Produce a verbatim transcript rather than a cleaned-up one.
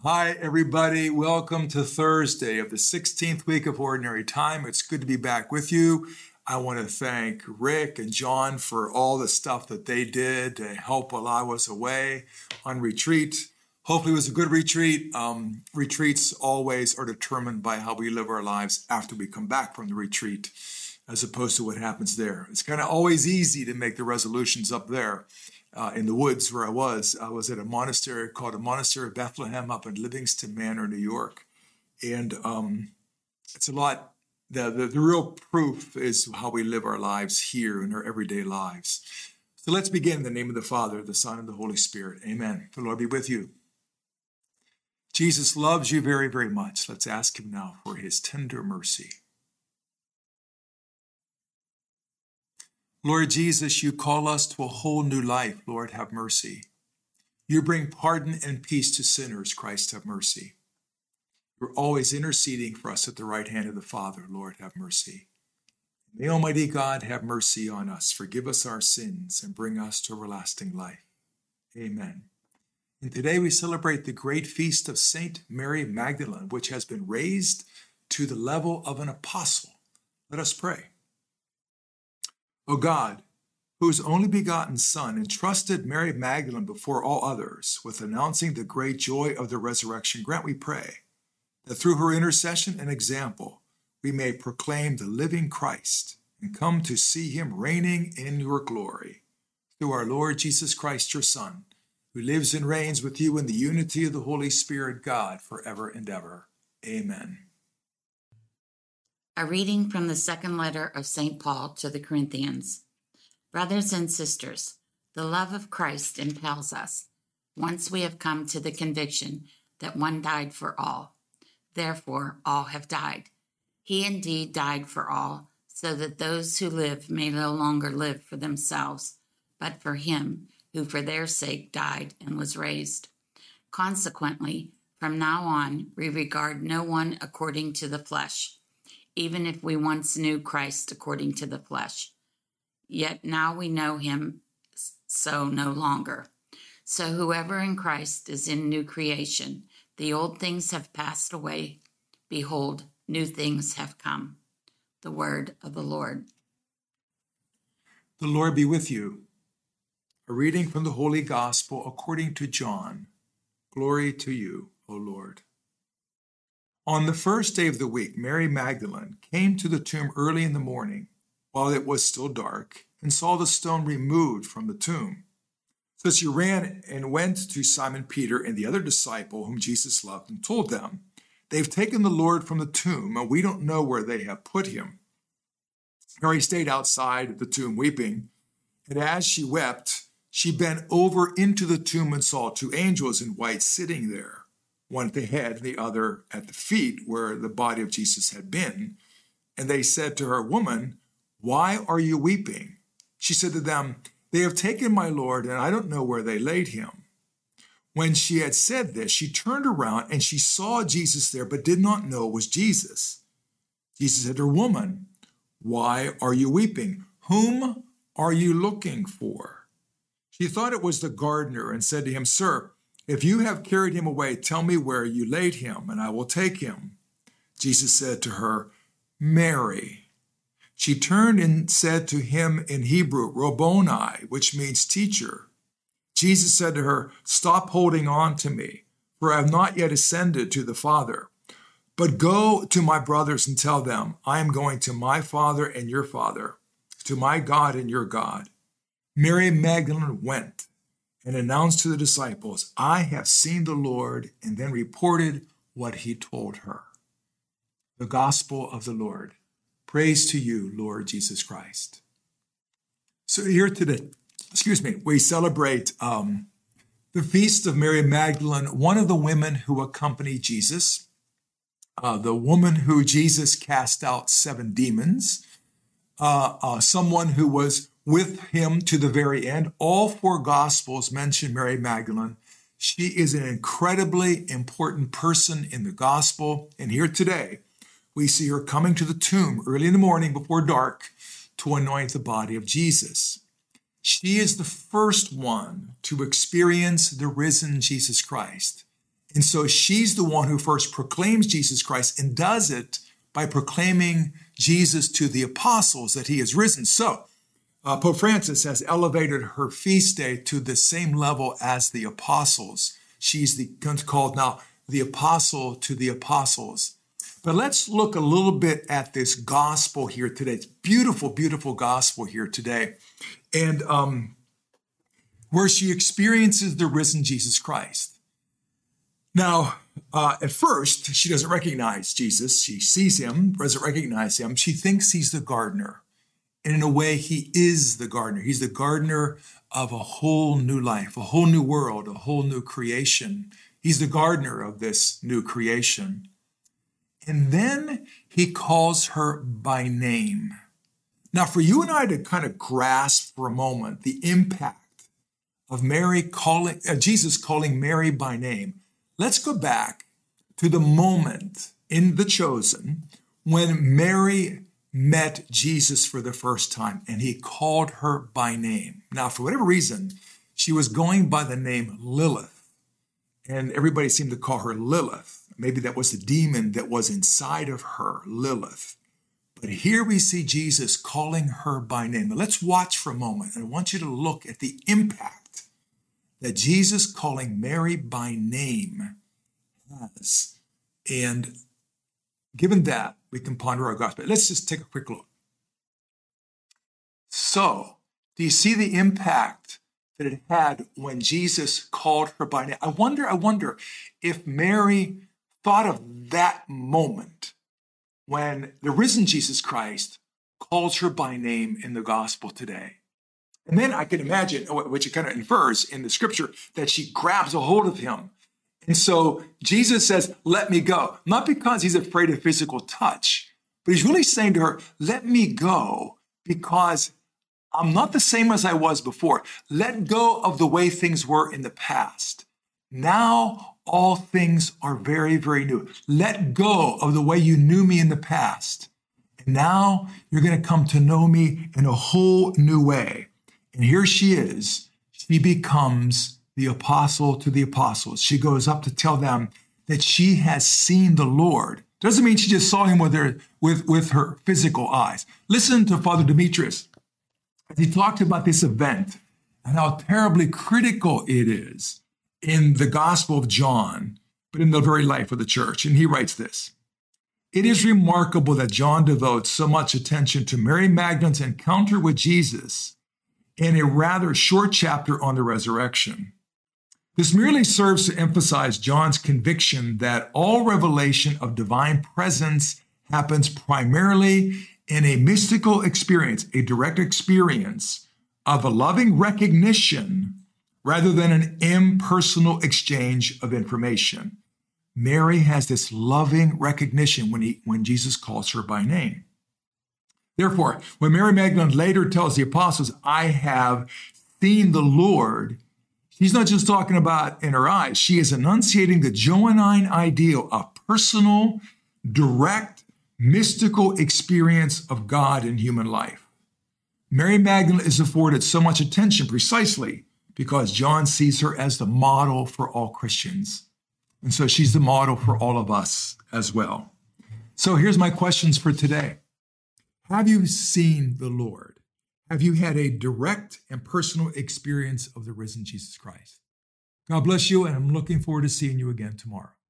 Hi, everybody. Welcome to Thursday of the sixteenth week of Ordinary Time. It's good to be back with you. I want to thank Rick and John for all the stuff that they did to help while I was away on retreat. Hopefully it was a good retreat. Um, retreats always are determined by how we live our lives after we come back from the retreat, as opposed to what happens there. It's kind of always easy to make the resolutions up there. Uh, in the woods where I was. I was at a monastery called the Monastery of Bethlehem up in Livingston Manor, New York. And um, it's a lot, the, the, the real proof is how we live our lives here in our everyday lives. So let's begin in the name of the Father, the Son, and the Holy Spirit. Amen. The Lord be with you. Jesus loves you very, very much. Let's ask him now for his tender mercy. Lord Jesus, you call us to a whole new life. Lord, have mercy. You bring pardon and peace to sinners. Christ, have mercy. You're always interceding for us at the right hand of the Father. Lord, have mercy. May Almighty God have mercy on us, forgive us our sins, and bring us to everlasting life. Amen. And today we celebrate the great feast of Saint Mary Magdalene, which has been raised to the level of an apostle. Let us pray. O God, whose only begotten Son entrusted Mary Magdalene before all others with announcing the great joy of the resurrection, grant, we pray, that through her intercession and example, we may proclaim the living Christ and come to see him reigning in your glory. Through our Lord Jesus Christ, your Son, who lives and reigns with you in the unity of the Holy Spirit, God, forever and ever. Amen. A reading from the second letter of Saint Paul to the Corinthians. Brothers and sisters, the love of Christ impels us, once we have come to the conviction that one died for all. Therefore, all have died. He indeed died for all, so that those who live may no longer live for themselves, but for him who for their sake died and was raised. Consequently, from now on, we regard no one according to the flesh, even if we once knew Christ according to the flesh. Yet now we know him so no longer. So whoever in Christ is in new creation, the old things have passed away. Behold, new things have come. The word of the Lord. The Lord be with you. A reading from the Holy Gospel according to John. Glory to you, O Lord. On the first day of the week, Mary Magdalene came to the tomb early in the morning, while it was still dark, and saw the stone removed from the tomb. So she ran and went to Simon Peter and the other disciple whom Jesus loved and told them, "They've taken the Lord from the tomb, and we don't know where they have put him." Mary stayed outside the tomb weeping, and as she wept, she bent over into the tomb and saw two angels in white sitting there, one at the head and the other at the feet where the body of Jesus had been. And they said to her, "Woman, why are you weeping?" She said to them, "They have taken my Lord, and I don't know where they laid him." When she had said this, she turned around and she saw Jesus there, but did not know it was Jesus. Jesus said to her, "Woman, why are you weeping? Whom are you looking for?" She thought it was the gardener and said to him, "Sir, if you have carried him away, tell me where you laid him, and I will take him." Jesus said to her, "Mary." She turned and said to him in Hebrew, "Rabboni," which means teacher. Jesus said to her, "Stop holding on to me, for I have not yet ascended to the Father. But go to my brothers and tell them, I am going to my Father and your Father, to my God and your God." Mary Magdalene went and announced to the disciples, "I have seen the Lord," and then reported what he told her. The Gospel of the Lord. Praise to you, Lord Jesus Christ. So here today, excuse me, we celebrate um, the feast of Mary Magdalene, one of the women who accompanied Jesus, uh, the woman who Jesus cast out seven demons, uh, uh, someone who was with him to the very end. All four Gospels mention Mary Magdalene. She is an incredibly important person in the Gospel. And here today, we see her coming to the tomb early in the morning before dark to anoint the body of Jesus. She is the first one to experience the risen Jesus Christ. And so she's the one who first proclaims Jesus Christ and does it by proclaiming Jesus to the apostles that he is risen. So uh, Pope Francis has elevated her feast day to the same level as the apostles. She's the, called now the apostle to the apostles. But let's look a little bit at this gospel here today. It's beautiful, beautiful gospel here today. And um, where she experiences the risen Jesus Christ. Now, uh, at first, she doesn't recognize Jesus. She sees him, doesn't recognize him. She thinks he's the gardener. And in a way, he is the gardener. He's the gardener of a whole new life, a whole new world, a whole new creation. He's the gardener of this new creation. And then he calls her by name. Now, for you and I to kind of grasp for a moment the impact of Mary calling, uh, Jesus calling Mary by name, let's go back to the moment in The Chosen when Mary met Jesus for the first time and he called her by name. Now, for whatever reason, she was going by the name Lilith, and everybody seemed to call her Lilith. Maybe that was the demon that was inside of her, Lilith. But here we see Jesus calling her by name. Now, let's watch for a moment, and I want you to look at the impact that Jesus calling Mary by name has. And given that, we can ponder our gospel. Let's just take a quick look. So, do you see the impact that it had when Jesus called her by name? I wonder, I wonder if Mary thought of that moment when the risen Jesus Christ calls her by name in the gospel today. And then I can imagine, which it kind of infers in the scripture, that she grabs a hold of him. And so Jesus says, let me go. Not because he's afraid of physical touch, but he's really saying to her, let me go because I'm not the same as I was before. Let go of the way things were in the past. Now all things are very, very new. Let go of the way you knew me in the past. And now you're going to come to know me in a whole new way. And here she is. She becomes the apostle to the apostles. She goes up to tell them that she has seen the Lord. Doesn't mean she just saw him with her, with, with her physical eyes. Listen to Father Demetrius as he talked about this event and how terribly critical it is in the Gospel of John, but in the very life of the church. And he writes this: it is remarkable that John devotes so much attention to Mary Magdalene's encounter with Jesus in a rather short chapter on the resurrection. This merely serves to emphasize John's conviction that all revelation of divine presence happens primarily in a mystical experience, a direct experience of a loving recognition rather than an impersonal exchange of information. Mary has this loving recognition when, he, when Jesus calls her by name. Therefore, when Mary Magdalene later tells the apostles, I have seen the Lord, she's not just talking about in her eyes. She is enunciating the Johannine ideal of personal, direct, mystical experience of God in human life. Mary Magdalene is afforded so much attention precisely because John sees her as the model for all Christians. And so she's the model for all of us as well. So here's my questions for today. Have you seen the Lord? Have you had a direct and personal experience of the risen Jesus Christ? God bless you, and I'm looking forward to seeing you again tomorrow.